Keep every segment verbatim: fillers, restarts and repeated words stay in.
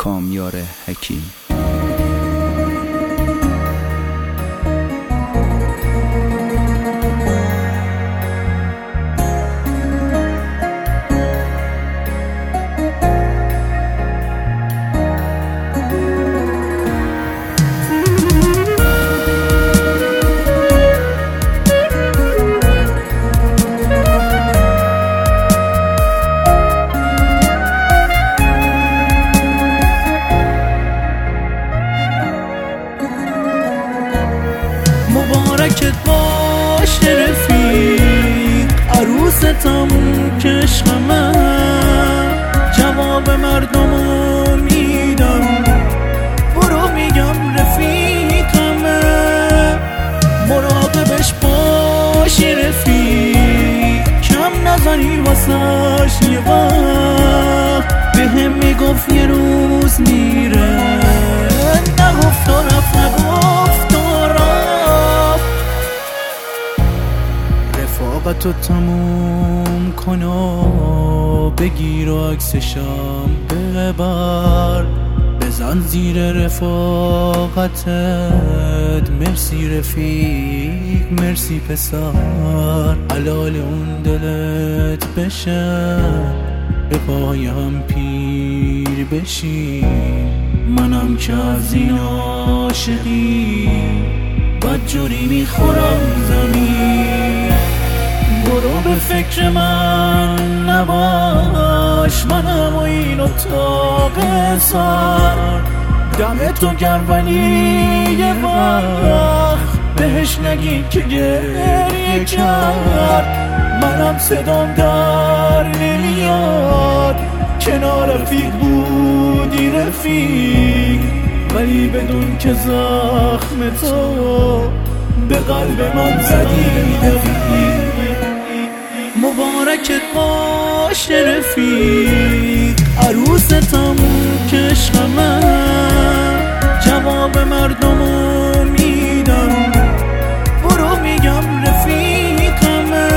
کامیار حکیم. مبارکت باشه رفیق، عروستم که عشق من. جواب مردمو میدم، برو میگم رفیقمه. مراقبش باشی رفیق، کم نزنی واسش یه وقت. به هم میگفت یه روز میره، نگفت و رفت، نگفت و رفت. رفاقتو تموم کن و بگیر و عکسشم ببر. بزن زیر رفاقتت، مرسی رفیق، مرسی پسر. حلال اون دلت بشه، به پایم پیر بشی. منم که از این عاشقی بدجوری میخورم زمین. برو به فکر من نباش، منم و این اتاق سر. دم تو گر ولی یه وقت بهش نگی که گریه کرد. منم صدام در نمیاد، کنار رفیق بودی رفیق. ولی بدون که زخم تو به قلب من زدی دقیق. مبارکت باشه رفیق، عروستم که عشق من. جواب مردمو میدم، برو میگم رفیقمه.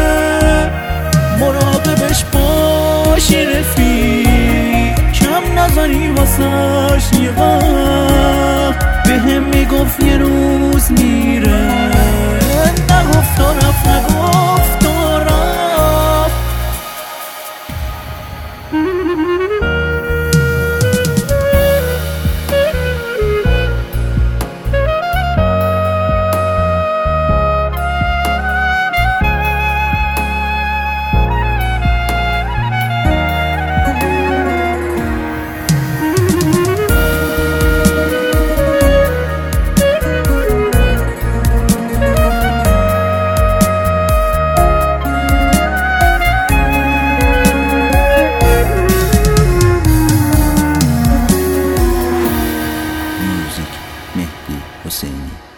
مراقبش باشی رفیق، کم نزنی واسش یه وقت. به هم میگفت یه روز میره، نگفت و رفت، نگفت و رفت. مهدی حسینی.